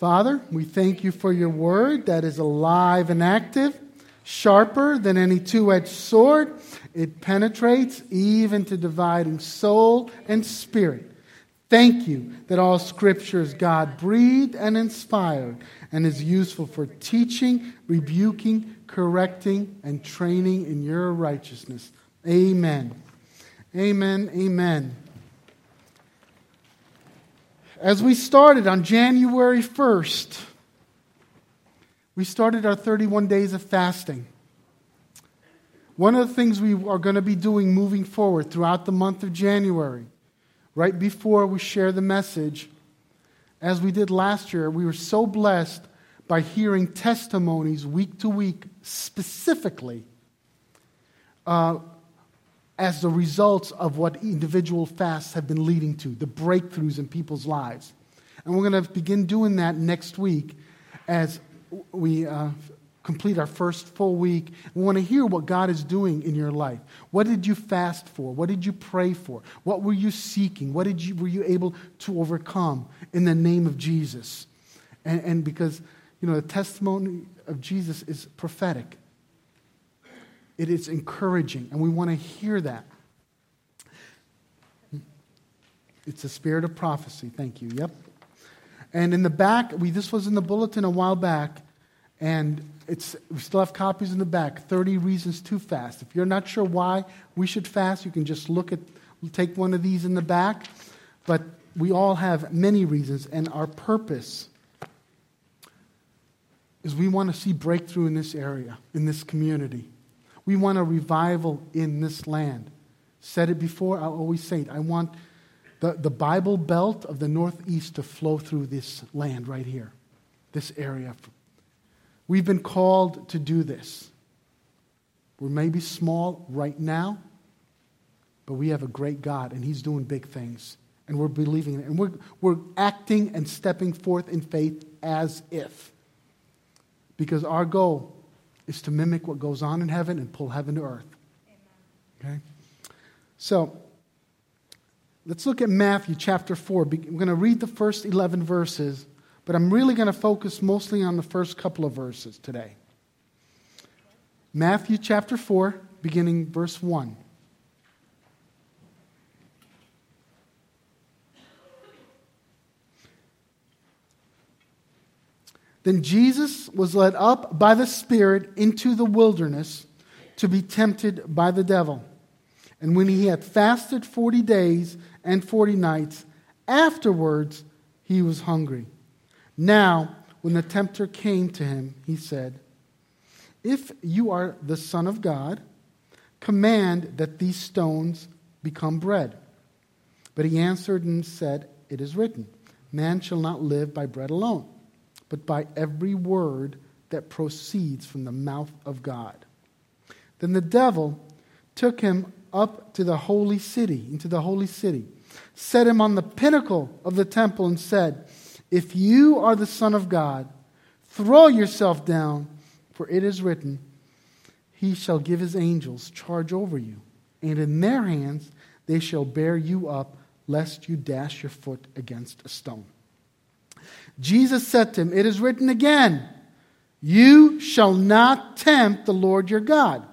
Father, we thank you for your word that is alive and active, sharper than any two-edged sword. It penetrates even to dividing soul and spirit. Thank you that all Scripture is God-breathed and inspired and is useful for teaching, rebuking, correcting, and training in your righteousness. Amen. Amen. Amen. As we started on January 1st, we started our 31 days of fasting. One of the things we are going to be doing moving forward throughout the month of January, right before we share the message, as we did last year, we were so blessed by hearing testimonies week to week, specifically as the results of what individual fasts have been leading to, the breakthroughs in people's lives. And we're going to begin doing that next week as we complete our first full week. We want to hear what God is doing in your life. What did you fast for? What did you pray for? What were you seeking? What were you able to overcome in the name of Jesus? And because, the testimony of Jesus is prophetic. It is encouraging, and we want to hear that. It's a spirit of prophecy. Thank you. Yep. And in the back, this was in the bulletin a while back, and we still have copies in the back, 30 reasons to fast. If you're not sure why we should fast, you can just take one of these in the back. But we all have many reasons, and our purpose is we want to see breakthrough in this area, in this community. We want a revival in this land. Said it before, I'll always say it. I want the Bible Belt of the Northeast to flow through this land right here, this area. We've been called to do this. We're maybe small right now, but we have a great God, and He's doing big things. And we're believing it. And we're acting and stepping forth in faith as if. Because our goal is to mimic what goes on in heaven and pull heaven to earth. Amen. Okay? So, let's look at Matthew chapter 4. We're going to read the first 11 verses, but I'm really going to focus mostly on the first couple of verses today. Matthew chapter 4, beginning verse 1. Then Jesus was led up by the Spirit into the wilderness to be tempted by the devil. And when he had fasted 40 days and 40 nights, afterwards he was hungry. Now, when the tempter came to him, he said, "If you are the Son of God, command that these stones become bread." But he answered and said, "It is written, man shall not live by bread alone, but by every word that proceeds from the mouth of God." Then the devil took him up to the holy city, into the holy city, set him on the pinnacle of the temple and said, "If you are the Son of God, throw yourself down, for it is written, He shall give His angels charge over you, and in their hands they shall bear you up, lest you dash your foot against a stone." Jesus said to him, "It is written again, you shall not tempt the Lord your God."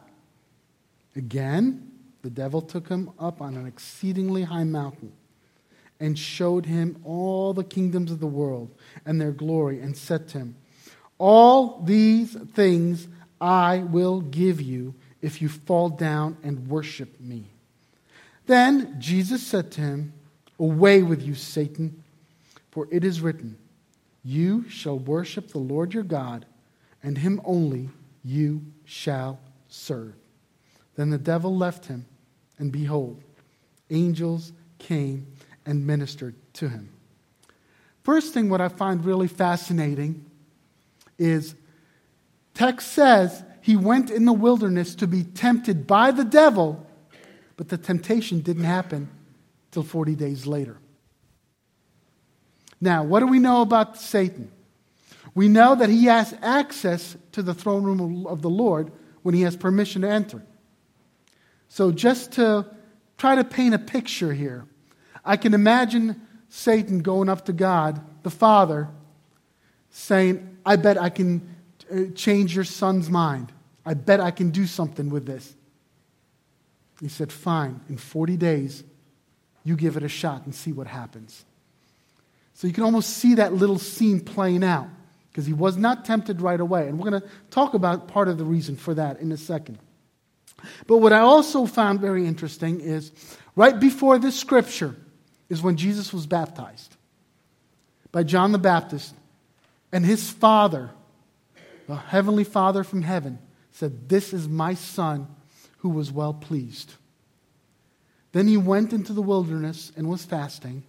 Again, the devil took him up on an exceedingly high mountain and showed him all the kingdoms of the world and their glory, and said to him, "All these things I will give you if you fall down and worship me." Then Jesus said to him, "Away with you, Satan, for it is written, you shall worship the Lord your God, and Him only you shall serve." Then the devil left him, and behold, angels came and ministered to him. First thing what I find really fascinating is text says he went in the wilderness to be tempted by the devil, but the temptation didn't happen till 40 days later. Now, what do we know about Satan? We know that he has access to the throne room of the Lord when he has permission to enter. So just to try to paint a picture here, I can imagine Satan going up to God, the Father, saying, I bet I can change your son's mind. I bet I can do something with this. He said, fine, in 40 days, you give it a shot and see what happens. So you can almost see that little scene playing out, because he was not tempted right away. And we're going to talk about part of the reason for that in a second. But what I also found very interesting is right before this scripture is when Jesus was baptized by John the Baptist, and his father, the heavenly Father from heaven, said, this is my son who was well pleased. Then he went into the wilderness and was fasting.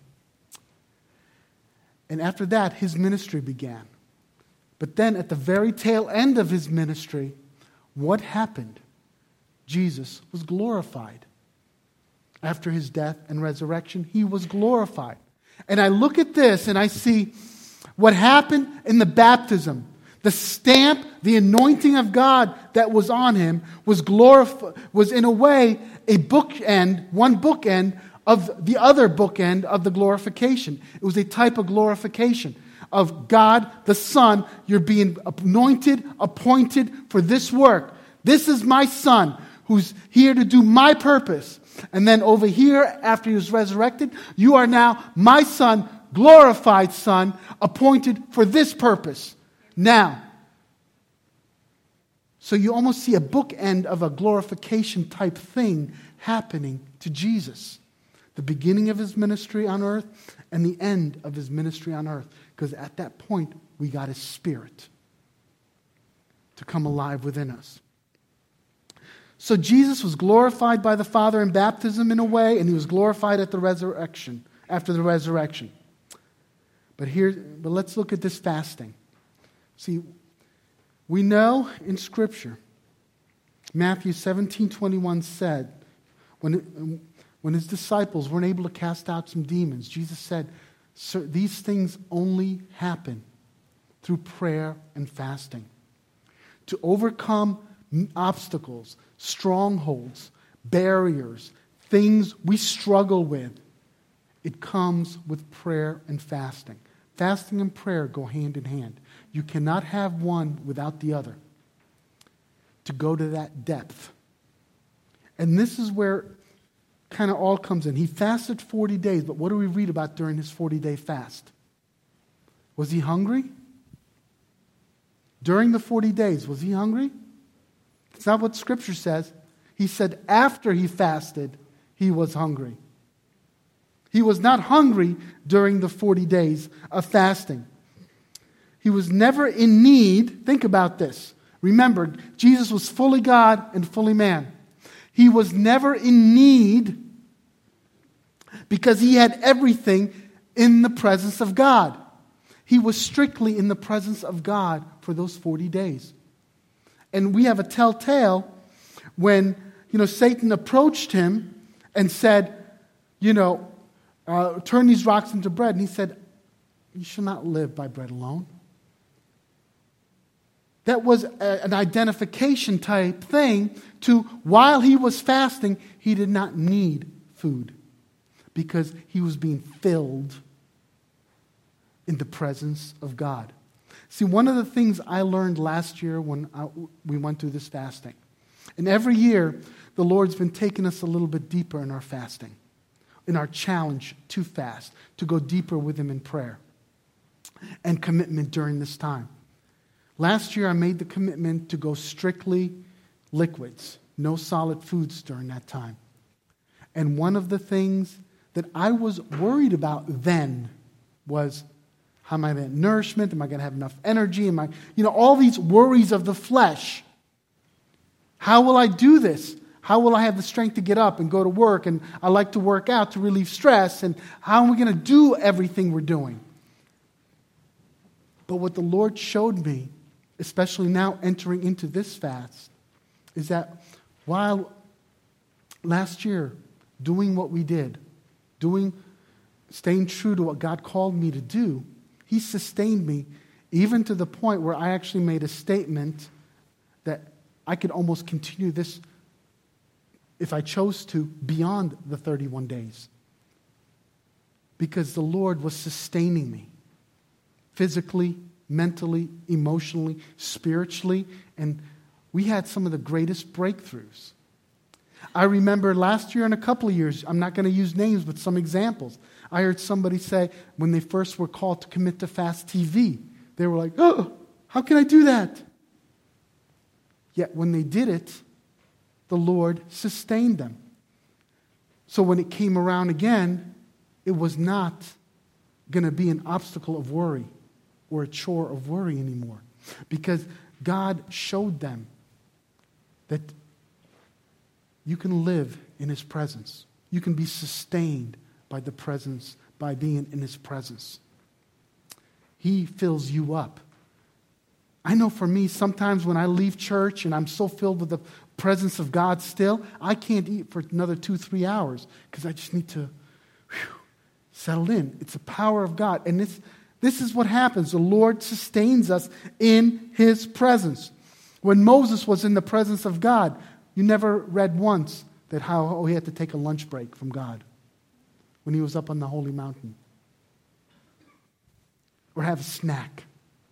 And after that, his ministry began. But then at the very tail end of his ministry, what happened? Jesus was glorified. After his death and resurrection, he was glorified. And I look at this and I see what happened in the baptism. The stamp, the anointing of God that was on him was in a way a bookend, one bookend of the other bookend of the glorification. It was a type of glorification of God the Son. You're being anointed, appointed for this work. This is my Son who's here to do my purpose. And then over here, after he was resurrected, you are now my Son, glorified Son, appointed for this purpose. Now, so you almost see a bookend of a glorification type thing happening to Jesus. The beginning of his ministry on earth and the end of his ministry on earth. Because at that point, we got his Spirit to come alive within us. So Jesus was glorified by the Father in baptism in a way, and he was glorified at the resurrection, after the resurrection. But let's look at this fasting. See, we know in Scripture, Matthew 17:21 said, when his disciples weren't able to cast out some demons, Jesus said, "Sir, these things only happen through prayer and fasting. To overcome obstacles, strongholds, barriers, things we struggle with, it comes with prayer and fasting. Fasting and prayer go hand in hand. You cannot have one without the other to go to that depth. And this is where kind of all comes in. He fasted 40 days, but what do we read about during his 40-day fast? Was he hungry? During the 40 days, was he hungry? It's not what Scripture says. He said after he fasted, he was hungry. He was not hungry during the 40 days of fasting. He was never in need. Think about this. Remember, Jesus was fully God and fully man. He was never in need because he had everything in the presence of God. He was strictly in the presence of God for those 40 days. And we have a telltale when, Satan approached him and said, turn these rocks into bread. And he said, you shall not live by bread alone. That was an identification type thing to while he was fasting, he did not need food because he was being filled in the presence of God. See, one of the things I learned last year when we went through this fasting, and every year the Lord's been taking us a little bit deeper in our fasting, in our challenge to fast, to go deeper with Him in prayer and commitment during this time. Last year I made the commitment to go strictly liquids, no solid foods during that time. And one of the things that I was worried about then was, how am I going to get nourishment? Am I going to have enough energy? All these worries of the flesh. How will I do this? How will I have the strength to get up and go to work? And I like to work out to relieve stress. And how are we going to do everything we're doing? But what the Lord showed me, especially now entering into this fast, is that while last year doing what we did, staying true to what God called me to do, He sustained me even to the point where I actually made a statement that I could almost continue this, if I chose to, beyond the 31 days. Because the Lord was sustaining me physically, mentally, emotionally, spiritually, and we had some of the greatest breakthroughs. I remember last year and a couple of years, I'm not going to use names, but some examples. I heard somebody say when they first were called to commit to fast TV, they were like, oh, how can I do that? Yet when they did it, the Lord sustained them. So when it came around again, it was not going to be an obstacle of worry or a chore of worry anymore. Because God showed them that you can live in His presence. You can be sustained by the presence, by being in His presence. He fills you up. I know for me, sometimes when I leave church and I'm so filled with the presence of God still, I can't eat for another 2-3 hours because I just need to settle in. It's the power of God. And this is what happens. The Lord sustains us in His presence. When Moses was in the presence of God, you never read once that how he had to take a lunch break from God when he was up on the holy mountain. Or have a snack.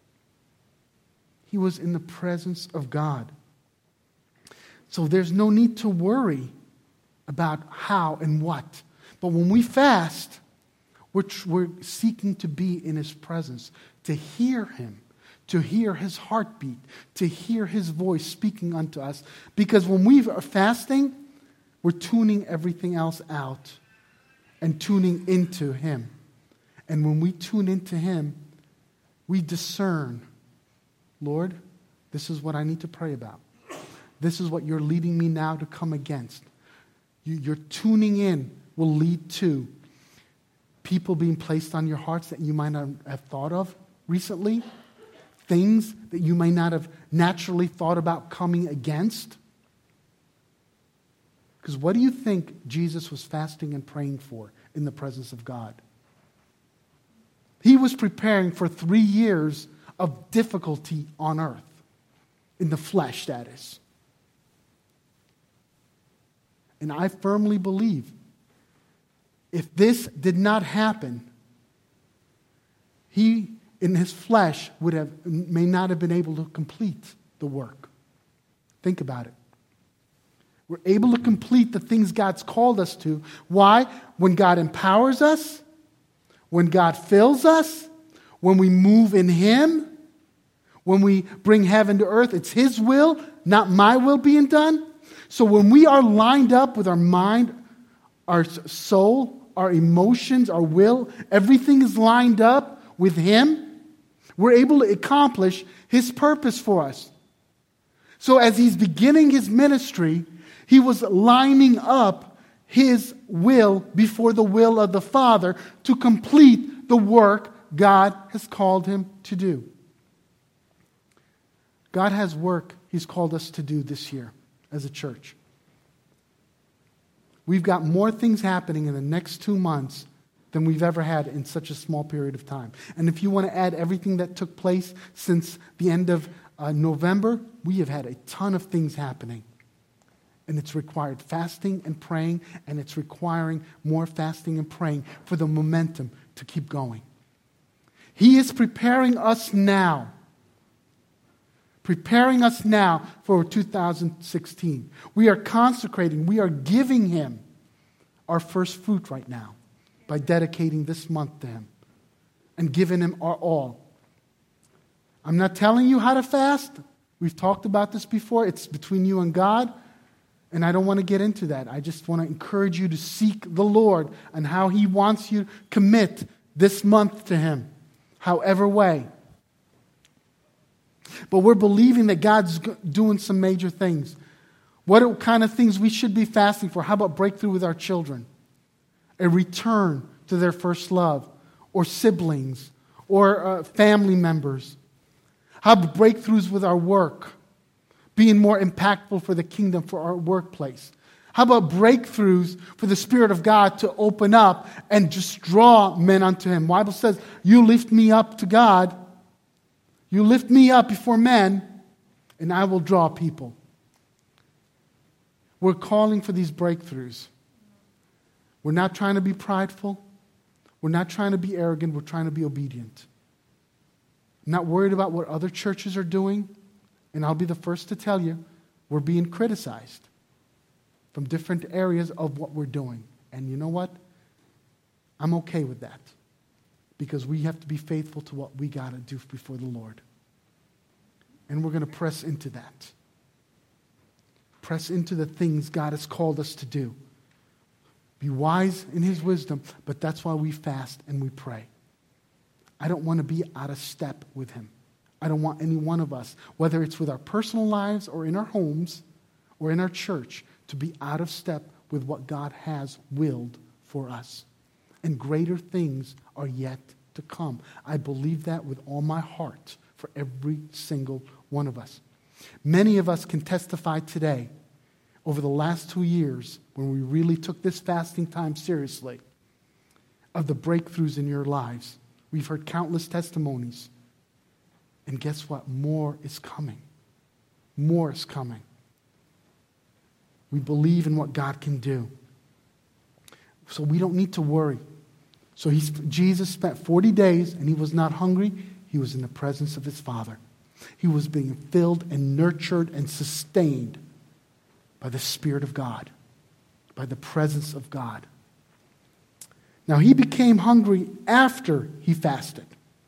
He was in the presence of God. So there's no need to worry about how and what. But when we fast, we're seeking to be in His presence, to hear Him, to hear His heartbeat, to hear His voice speaking unto us. Because when we are fasting, we're tuning everything else out and tuning into Him. And when we tune into Him, we discern, Lord, this is what I need to pray about. This is what you're leading me now to come against. Your tuning in will lead to people being placed on your hearts that you might not have thought of recently. Things that you may not have naturally thought about coming against. Because what do you think Jesus was fasting and praying for in the presence of God? He was preparing for 3 years of difficulty on earth. In the flesh, that is. And I firmly believe if this did not happen, He in His flesh may not have been able to complete the work. Think about it. We're able to complete the things God's called us to. Why? When God empowers us, when God fills us, when we move in Him, when we bring heaven to earth, it's His will, not my will being done. So when we are lined up with our mind, our soul, our emotions, our will, everything is lined up with Him, we're able to accomplish His purpose for us. So as He's beginning His ministry, He was lining up His will before the will of the Father to complete the work God has called Him to do. God has work He's called us to do this year as a church. We've got more things happening in the next 2 months than we've ever had in such a small period of time. And if you want to add everything that took place since the end of November, we have had a ton of things happening. And it's required fasting and praying, and it's requiring more fasting and praying for the momentum to keep going. He is preparing us now. Preparing us now for 2016. We are consecrating, we are giving Him our first fruit right now by dedicating this month to Him and giving Him our all. I'm not telling you how to fast. We've talked about this before. It's between you and God, and I don't want to get into that. I just want to encourage you to seek the Lord and how He wants you to commit this month to Him, however way. But we're believing that God's doing some major things. What kind of things we should be fasting for? How about breakthrough with our children? A return to their first love, or siblings, or family members. How about breakthroughs with our work? Being more impactful for the kingdom, for our workplace. How about breakthroughs for the Spirit of God to open up and just draw men unto Him? The Bible says, you lift me up to God. You lift me up before men, and I will draw people. We're calling for these breakthroughs. We're not trying to be prideful. We're not trying to be arrogant. We're trying to be obedient. I'm not worried about what other churches are doing. And I'll be the first to tell you, we're being criticized from different areas of what we're doing. And you know what? I'm okay with that. Because we have to be faithful to what we got to do before the Lord. And we're going to press into that. Press into the things God has called us to do. Be wise in His wisdom, but that's why we fast and we pray. I don't want to be out of step with Him. I don't want any one of us, whether it's with our personal lives or in our homes or in our church, to be out of step with what God has willed for us. And greater things are yet to come. I believe that with all my heart for every single one of us. Many of us can testify today, over the last 2 years, when we really took this fasting time seriously, of the breakthroughs in your lives. We've heard countless testimonies. And guess what? More is coming. More is coming. We believe in what God can do. So we don't need to worry. So Jesus spent 40 days and He was not hungry. He was in the presence of His Father. He was being filled and nurtured and sustained by the Spirit of God, by the presence of God. Now, He became hungry after He fasted.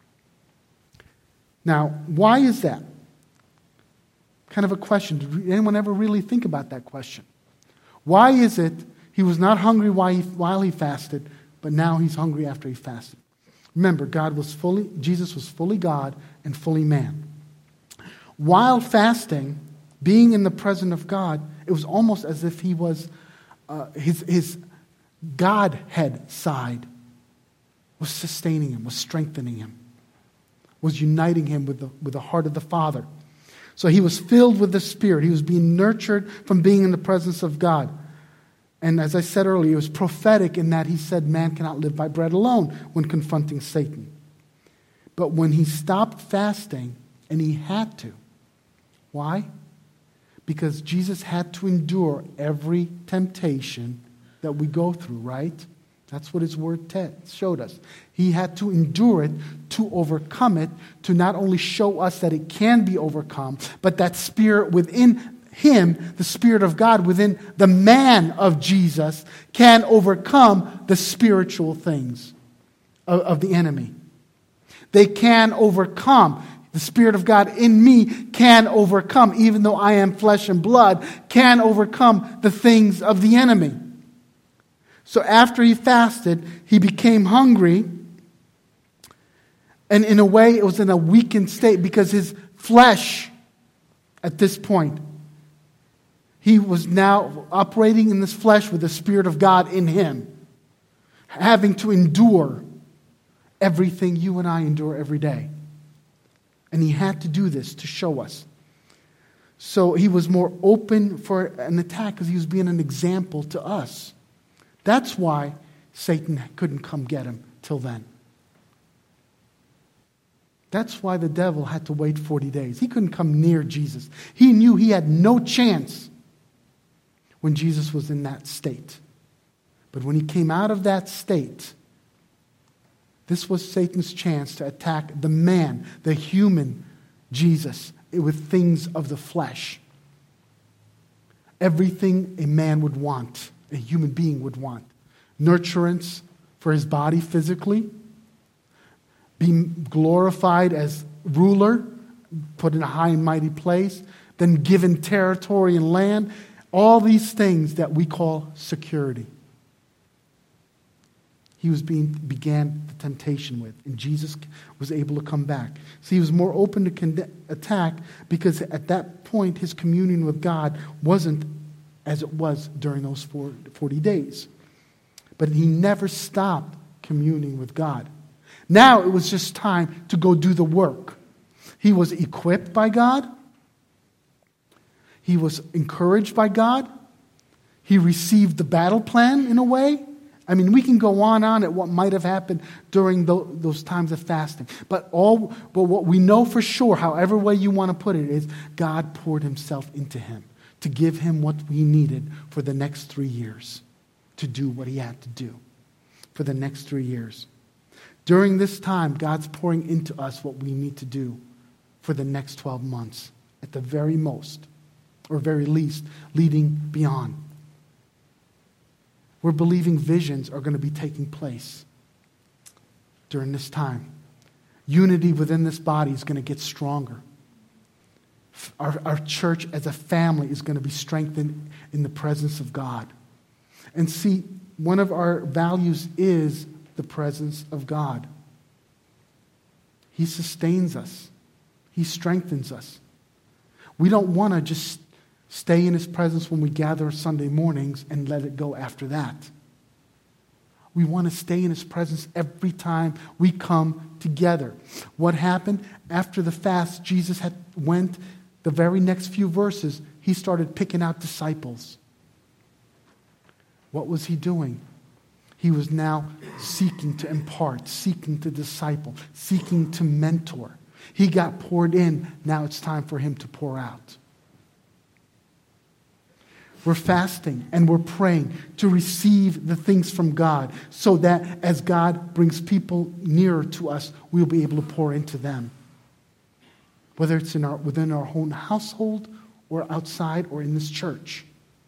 Now, why is that? Kind of a question. Did anyone ever really think about that question? Why is it He was not hungry while He fasted, but now He's hungry after He fasted? Remember, Jesus was fully God and fully man. While fasting, being in the presence of God, it was almost as if He was, His Godhead side was sustaining Him, was strengthening Him, was uniting Him with the heart of the Father. So He was filled with the Spirit. He was being nurtured from being in the presence of God. And as I said earlier, it was prophetic in that He said man cannot live by bread alone when confronting Satan. But when He stopped fasting, and He had to. Why? Because Jesus had to endure every temptation that we go through, right? That's what His Word showed us. He had to endure it to overcome it, to not only show us that it can be overcome, but that Spirit within Him, the Spirit of God within the man of Jesus, can overcome the spiritual things of the enemy. They can overcome. The Spirit of God in me can overcome, even though I am flesh and blood, can overcome the things of the enemy. So after He fasted, He became hungry. And in a way, it was in a weakened state because His flesh, at this point, He was now operating in this flesh with the Spirit of God in Him, having to endure everything you and I endure every day. And He had to do this to show us. So He was more open for an attack because He was being an example to us. That's why Satan couldn't come get Him till then. That's why the devil had to wait 40 days. He couldn't come near Jesus. He knew he had no chance when Jesus was in that state. But when He came out of that state, this was Satan's chance to attack the man, the human Jesus, with things of the flesh. Everything a man would want, a human being would want. Nurturance for his body physically, being glorified as ruler, put in a high and mighty place, then given territory and land, all these things that we call security. He began the temptation with, and Jesus was able to come back. So He was more open to attack because at that point His communion with God wasn't as it was during those 40 days. But He never stopped communing with God. Now it was just time to go do the work. He was equipped by God. He was encouraged by God. He received the battle plan in a way. I mean, we can go on at what might have happened during those times of fasting. But what we know for sure, however way you want to put it, is God poured Himself into him to give him what he needed for the next 3 years, to do what he had to do for the next 3 years. During this time, God's pouring into us what we need to do for the next 12 months, at the very most, or very least, leading beyond. We're believing visions are going to be taking place during this time. Unity within this body is going to get stronger. Our church as a family is going to be strengthened in the presence of God. And see, one of our values is the presence of God. He sustains us. He strengthens us. We don't want to just stay in His presence when we gather Sunday mornings and let it go after that. We want to stay in His presence every time we come together. What happened after the fast? Jesus went the very next few verses. He started picking out disciples. What was He doing? He was now seeking to impart, seeking to disciple, seeking to mentor. He got poured in. Now it's time for Him to pour out. We're fasting and we're praying to receive the things from God so that as God brings people nearer to us, we'll be able to pour into them. Whether it's within our own household or outside or in this church.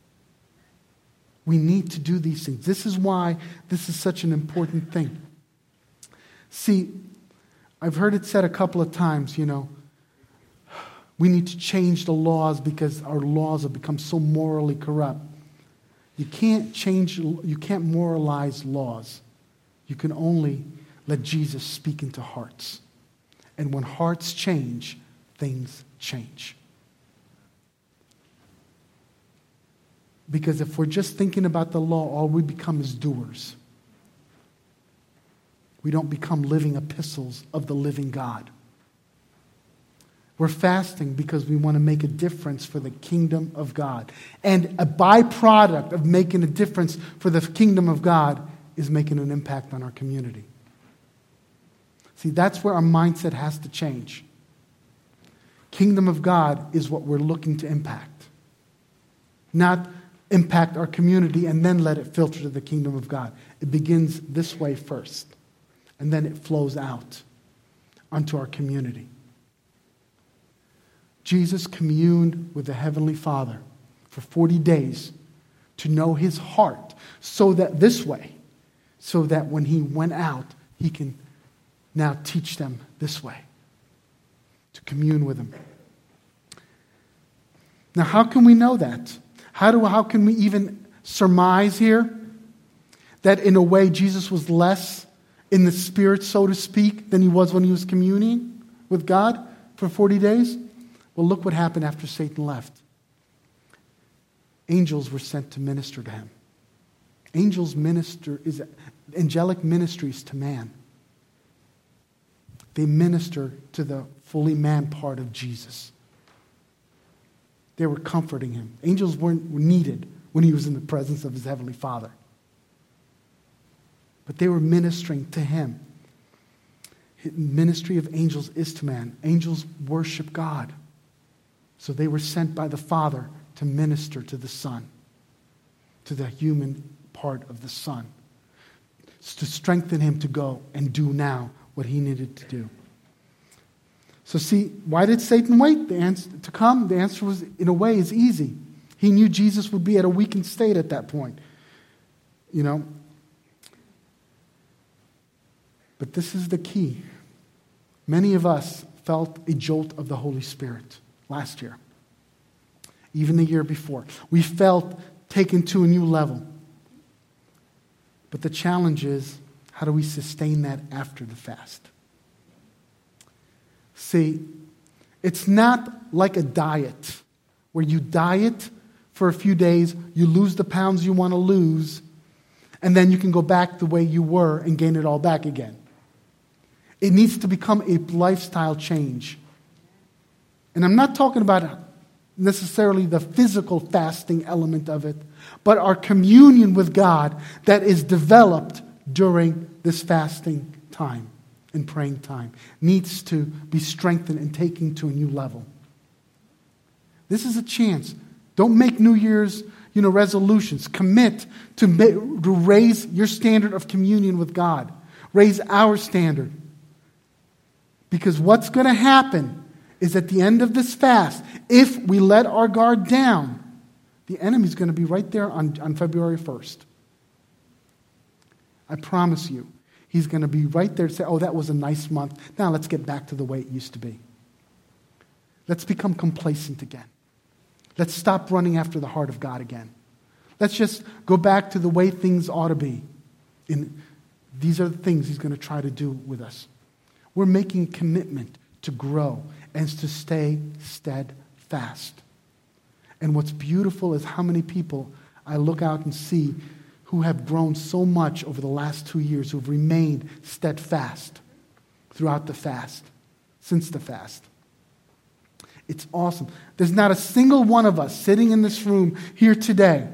We need to do these things. This is why this is such an important thing. See, I've heard it said a couple of times, we need to change the laws because our laws have become so morally corrupt. You can't moralize laws. You can only let Jesus speak into hearts. And when hearts change, things change. Because if we're just thinking about the law, all we become is doers. We don't become living epistles of the living God. We're fasting because we want to make a difference for the kingdom of God. And a byproduct of making a difference for the kingdom of God is making an impact on our community. See, that's where our mindset has to change. Kingdom of God is what we're looking to impact. Not impact our community and then let it filter to the kingdom of God. It begins this way first, and then it flows out onto our community. Jesus communed with the Heavenly Father for 40 days to know His heart so that when He went out, He can now teach them this way, to commune with Him. Now, how can we know that? How can we even surmise here that in a way Jesus was less in the spirit, so to speak, than He was when He was communing with God for 40 days? Well, look what happened after Satan left. Angels were sent to minister to Him. Angelic ministries to man. They minister to the fully man part of Jesus. They were comforting Him. Angels were needed when He was in the presence of His Heavenly Father. But they were ministering to Him. Ministry of angels is to man. Angels worship God. So they were sent by the Father to minister to the Son, to the human part of the Son, to strengthen Him to go and do now what He needed to do. So see, why did Satan wait to come? The answer was, in a way, is easy. He knew Jesus would be at a weakened state at that point. But this is the key. Many of us felt a jolt of the Holy Spirit last year, even the year before. We felt taken to a new level. But the challenge is, how do we sustain that after the fast? See, it's not like a diet where you diet for a few days, you lose the pounds you want to lose, and then you can go back the way you were and gain it all back again. It needs to become a lifestyle change. And I'm not talking about necessarily the physical fasting element of it, but our communion with God that is developed during this fasting time and praying time needs to be strengthened and taken to a new level. This is a chance. Don't make New Year's resolutions. Commit to raise your standard of communion with God. Raise our standard. Because what's going to happen is at the end of this fast, if we let our guard down, the enemy's going to be right there on February 1st. I promise you. He's going to be right there to say, oh, that was a nice month. Now let's get back to the way it used to be. Let's become complacent again. Let's stop running after the heart of God again. Let's just go back to the way things ought to be. And these are the things he's going to try to do with us. We're making a commitment to grow and to stay steadfast. And what's beautiful is how many people I look out and see who have grown so much over the last 2 years, who have remained steadfast throughout the fast, since the fast. It's awesome. There's not a single one of us sitting in this room here today,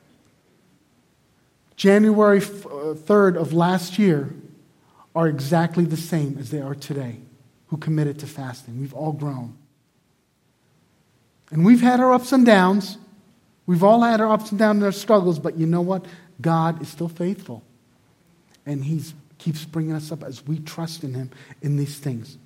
January 3rd of last year, are exactly the same as they are today, who committed to fasting. We've all grown. And we've had our ups and downs. We've all had our ups and downs and our struggles, but you know what? God is still faithful. And He keeps bringing us up as we trust in Him in these things.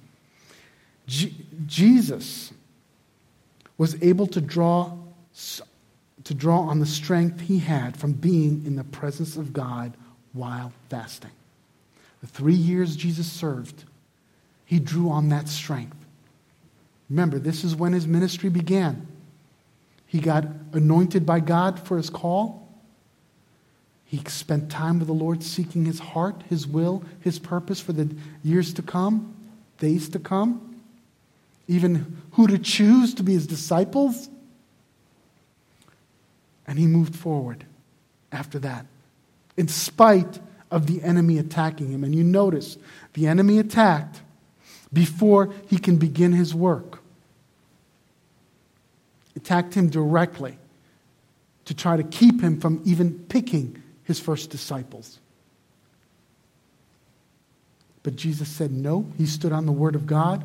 Jesus was able to draw on the strength He had from being in the presence of God while fasting. The 3 years Jesus served, He drew on that strength. Remember, this is when His ministry began. He got anointed by God for His call. He spent time with the Lord seeking His heart, His will, His purpose for the years to come, days to come. Even who to choose to be His disciples. And He moved forward after that, in spite of the enemy attacking Him. And you notice, the enemy attacked before He can begin His work. Attacked Him directly to try to keep Him from even picking His first disciples. But Jesus said no. He stood on the Word of God.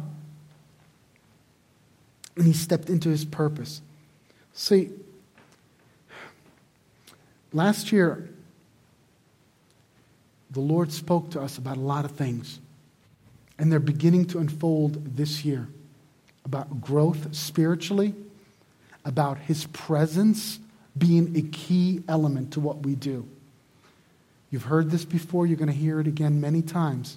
And He stepped into His purpose. See, last year, the Lord spoke to us about a lot of things. And they're beginning to unfold this year. About growth spiritually. About His presence being a key element to what we do. You've heard this before. You're going to hear it again many times.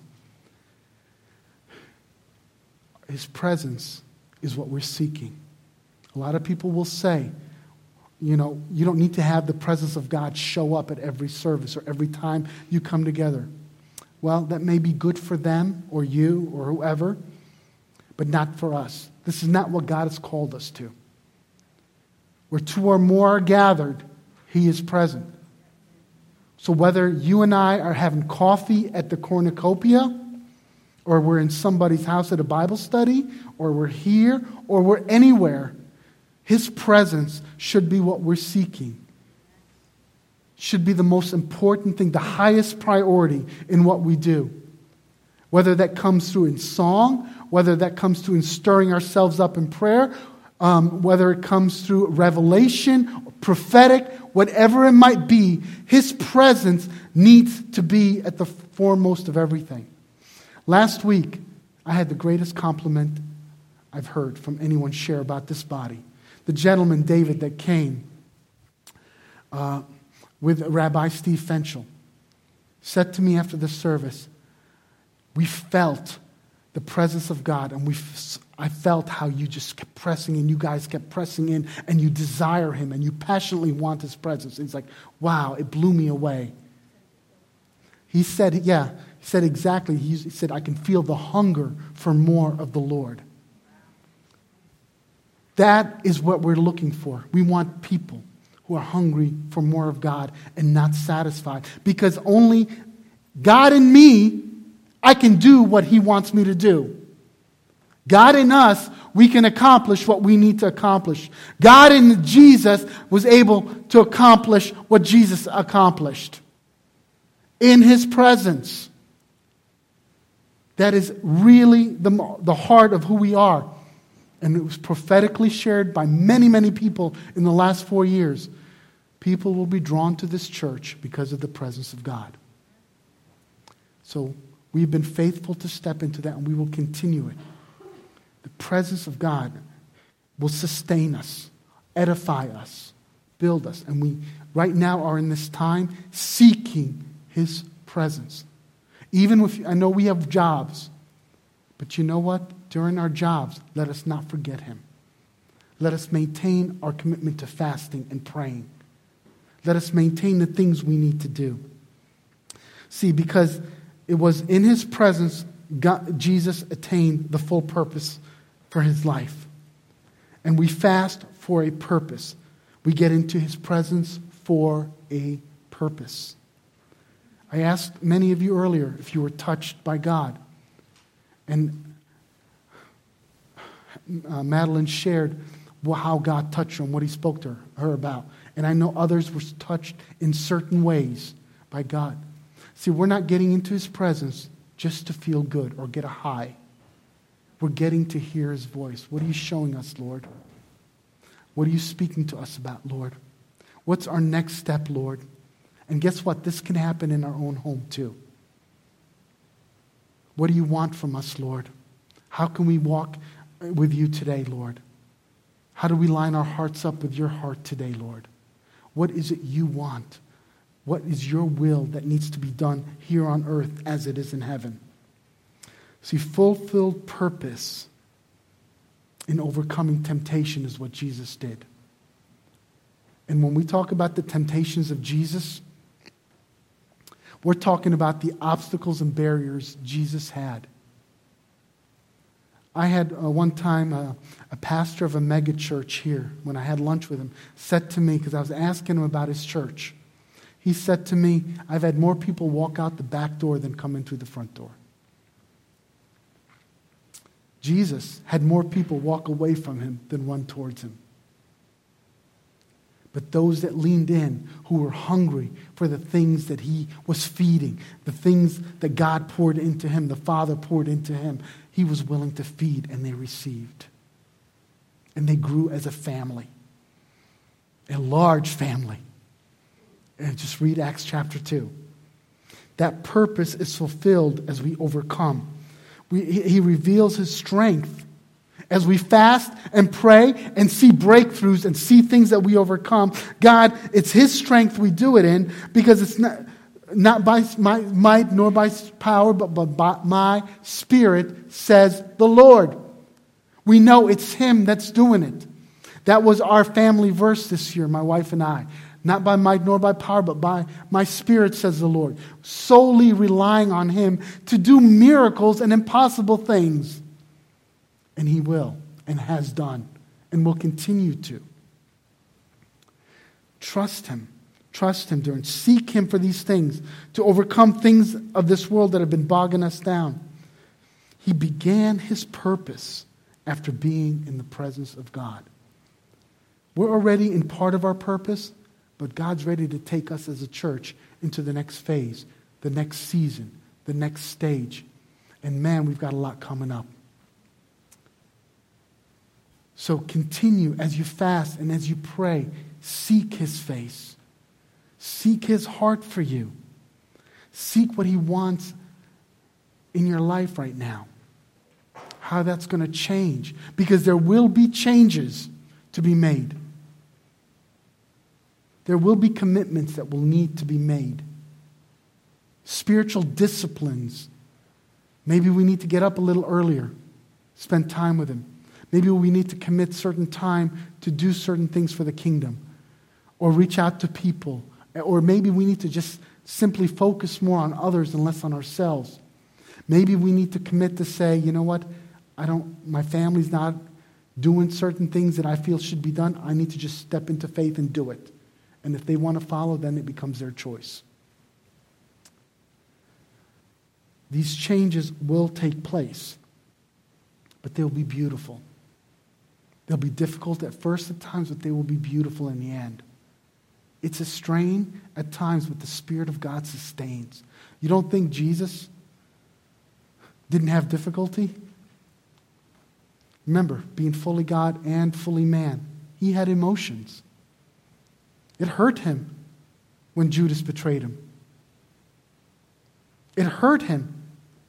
His presence is what we're seeking. A lot of people will say, you don't need to have the presence of God show up at every service or every time you come together. Well, that may be good for them or you or whoever, but not for us. This is not what God has called us to. Where two or more are gathered, He is present. So whether you and I are having coffee at the cornucopia, or we're in somebody's house at a Bible study, or we're here, or we're anywhere, His presence should be what we're seeking. Should be the most important thing, the highest priority in what we do. Whether that comes through in song, whether that comes through in stirring ourselves up in prayer, whether it comes through revelation, prophetic, whatever it might be, His presence needs to be at the foremost of everything. Last week, I had the greatest compliment I've heard from anyone share about this body. The gentleman, David, that came with Rabbi Steve Fenchel, said to me after the service, we felt the presence of God, and I felt how you just kept pressing in, you guys kept pressing in, and you desire Him, and you passionately want His presence. It's like, wow, it blew me away. He said, exactly. He said, I can feel the hunger for more of the Lord. That is what we're looking for. We want people who are hungry for more of God and not satisfied. Because only God in me, I can do what He wants me to do. God in us, we can accomplish what we need to accomplish. God in Jesus was able to accomplish what Jesus accomplished. In His presence. That is really the heart of who we are. And it was prophetically shared by many, many people in the last 4 years. People will be drawn to this church because of the presence of God. So We've been faithful to step into that, and we will continue it. The presence of God will sustain us, edify us, build us. And we right now are in this time seeking His presence. Even if I know we have jobs, but you know what? During our jobs, let us not forget Him. Let us maintain our commitment to fasting and praying. Let us maintain the things we need to do. See, because it was in His presence Jesus attained the full purpose for His life. And we fast for a purpose. We get into His presence for a purpose. I asked many of you earlier if you were touched by God. And Madeline shared how God touched her and what He spoke to her about. And I know others were touched in certain ways by God. See, we're not getting into His presence just to feel good or get a high. We're getting to hear His voice. What are you showing us, Lord? What are you speaking to us about, Lord? What's our next step, Lord? And guess what? This can happen in our own home too. What do you want from us, Lord? How can we walk with you today, Lord? How do we line our hearts up with your heart today, Lord? What is it you want? What is your will that needs to be done here on earth as it is in heaven? See, fulfilled purpose in overcoming temptation is what Jesus did. And when we talk about the temptations of Jesus, we're talking about the obstacles and barriers Jesus had. I had one time a pastor of a mega church here, when I had lunch with him, said to me, because I was asking him about his church, he said to me, I've had more people walk out the back door than come in through the front door. Jesus had more people walk away from Him than run towards Him. But those that leaned in, who were hungry for the things that He was feeding, the things that God poured into Him, the Father poured into Him, He was willing to feed, and they received. And they grew as a family, a large family. And just read Acts chapter 2. That purpose is fulfilled as we overcome. He reveals His strength as we fast and pray and see breakthroughs and see things that we overcome. God, it's His strength we do it in, because it's not by my might nor by power, but by my Spirit, says the Lord. We know it's Him that's doing it. That was our family verse this year, my wife and I. Not by might nor by power, but by my Spirit, says the Lord. Solely relying on Him to do miracles and impossible things. And He will, and has done, and will continue to. Trust Him. Trust Him during. Seek Him for these things, to overcome things of this world that have been bogging us down. He began His purpose after being in the presence of God. We're already in part of our purpose, but God's ready to take us as a church into the next phase, the next season, the next stage. And man, we've got a lot coming up. So continue as you fast and as you pray. Seek His face. Seek His heart for you. Seek what He wants in your life right now. How that's going to change. Because there will be changes to be made. There will be commitments that will need to be made. Spiritual disciplines. Maybe we need to get up a little earlier. Spend time with Him. Maybe we need to commit certain time to do certain things for the kingdom. Or reach out to people. Or maybe we need to just simply focus more on others and less on ourselves. Maybe we need to commit to say, you know what? My family's not doing certain things that I feel should be done. I need to just step into faith and do it. And if they want to follow, then it becomes their choice. These changes will take place, but they'll be beautiful. They'll be difficult at first at times, but they will be beautiful in the end. It's a strain at times, but the Spirit of God sustains. You don't think Jesus didn't have difficulty? Remember, being fully God and fully man, He had emotions. It hurt Him when Judas betrayed Him. It hurt Him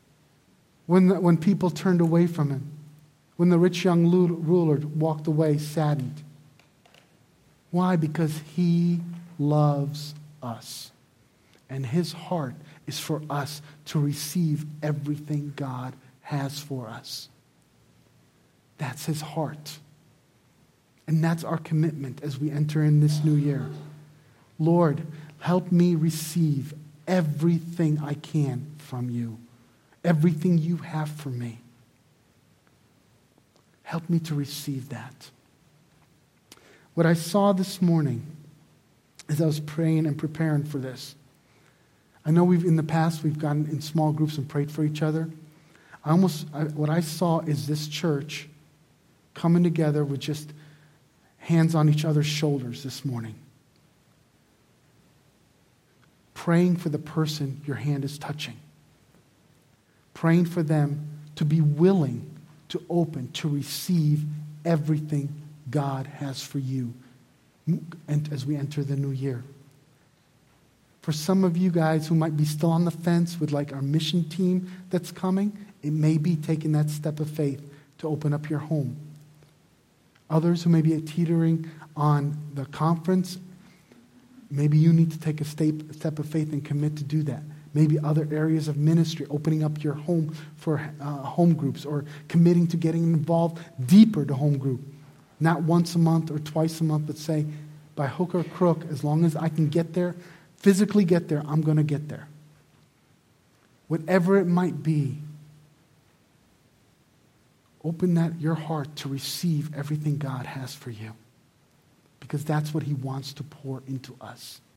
when people turned away from him, when the rich young ruler walked away saddened. Why? Because he loves us. And his heart is for us to receive everything God has for us. That's his heart. And that's our commitment as we enter in this new year. Lord, help me receive everything I can from you. Everything you have for me. Help me to receive that. What I saw this morning as I was praying and preparing for this, I know in the past we've gotten in small groups and prayed for each other. What I saw is this church coming together with just hands on each other's shoulders this morning. Praying for the person your hand is touching. Praying for them to be willing to open, to receive everything God has for you and as we enter the new year. For some of you guys who might be still on the fence with like our mission team that's coming, it may be taking that step of faith to open up your home. Others who may be teetering on the conference, maybe you need to take a step of faith and commit to do that. Maybe other areas of ministry, opening up your home for home groups or committing to getting involved deeper to home group. Not once a month or twice a month, but say, by hook or crook, as long as I can get there, physically get there, I'm going to get there. Whatever it might be, open your heart to receive everything God has for you. Because that's what he wants to pour into us.